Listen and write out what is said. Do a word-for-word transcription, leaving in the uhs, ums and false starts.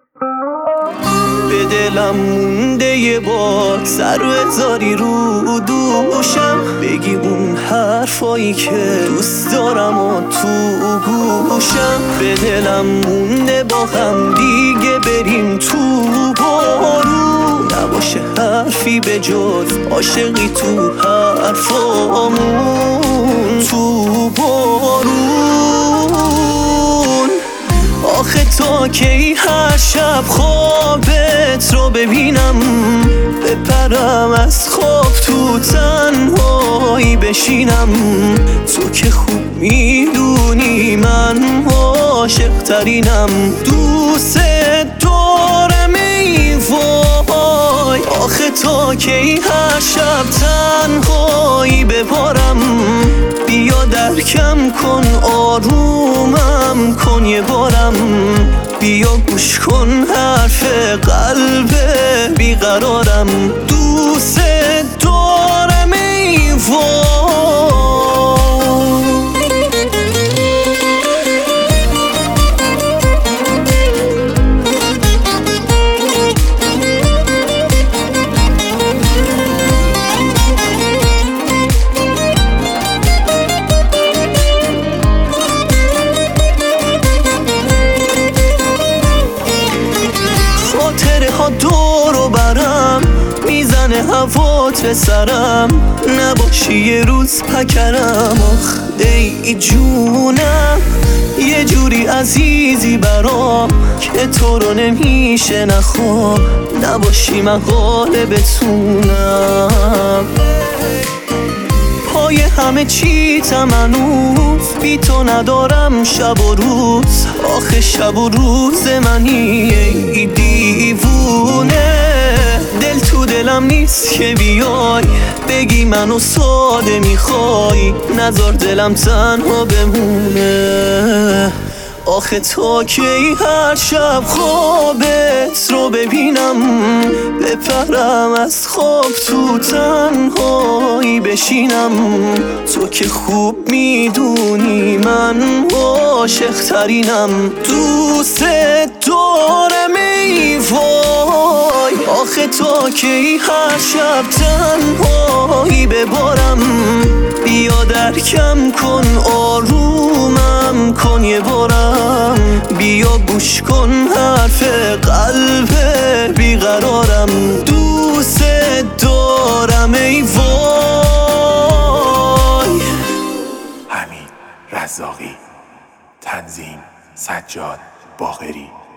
به دلم مونده یه بار سر و هزاری رو دوشم، بگی اون حرفایی که دوست دارم و تو گوشم. به دلم مونده با هم دیگه بریم تو بارون، نباشه حرفی به جز عاشقی تو حرفامون. تو بارون آخه تا کی هر شب خوابت رو ببینم، بپرم از خواب تو تنهایی بشینم. تو که خوب میدونی من عاشق ترینم، دوست دارم ای وای. آخه تا کی هر شب تنهایی بپارم، بیا درکم کن آرومم کن یه بارم، بیا گوش کن حرف قلب بیقرارم. دوست دارم ای وای. خاطره ها دورو برم میزنه هوات به سرم، نباشی یه روز پکرم. آخ ای جونم یه جوری عزیزی برام که تو رو نمیشه نخوام، نباشی من حاله بتونم. پای همه چی تمنوز بی تو ندارم شب و روز، آخه شب و روز منی ای دیوونه. دل تو دلم نیست که بیای بگی منو ساده میخوای، نذار دلم تنها بمونه. آخه تا کی هر شب خوابت رو ببینم، بپرم از خواب تو تنهایی بشینم. تو که خوب میدونی من عاشق ترینم، دوست دارم ای وای. آخه تا کی هر شب تنهایی ببارم، بیا درکم کن آرومم کن یه بارم، بیا گوش کن حرف قلب بیقرارم. دوست دارم ای وای. حمید رزاقی، تنظیم سجاد باقری.